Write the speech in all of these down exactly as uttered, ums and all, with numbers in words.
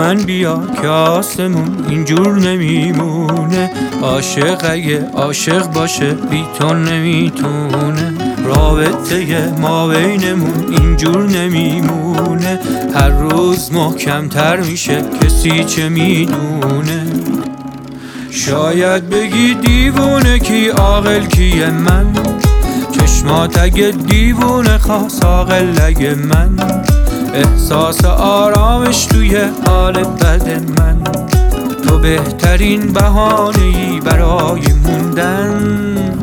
من بیا که آسمون اینجور نمیمونه. عاشق اگه عاشق باشه بی تو نمیتونه. رابطه ما بینمون اینجور نمیمونه. هر روز محکمتر میشه کسی چه میدونه. شاید بگی دیوونه کی عاقل کیه من. چشمات اگه دیوونه خواست عاقل اگه من. احساس آرامش توی حال بد من. تو بهترین بهانه‌ای برای موندن.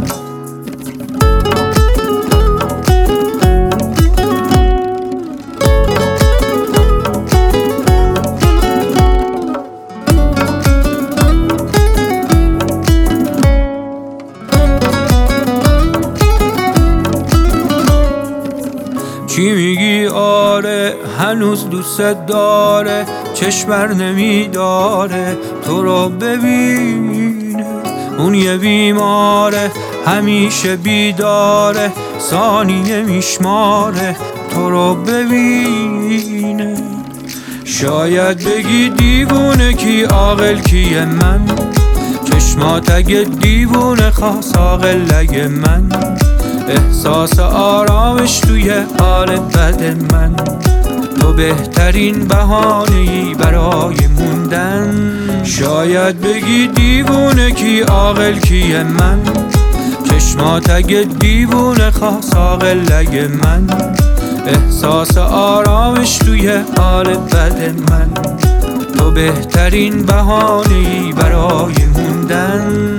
چی میگی آره هنوز دوست داره. چشم بر نمیداره تو رو ببینه. اون یه بیماره همیشه بیداره. ثانیه میشماره تو رو ببینه. شاید بگی دیوونه کی عاقل کیه من. چشمات اگه دیوونه خواست عاقل اگه من. احساس آرامش توی حال بد من. تو بهترین بهانه‌ای برای موندن. شاید بگی دیوونه کی عاقل کیه من. چشمات اگه دیوونه خواست عاقل اگه من. احساس آرامش توی حال بد من. تو بهترین بهانه‌ای برای موندن.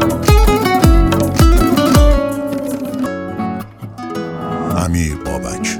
امیر بابک.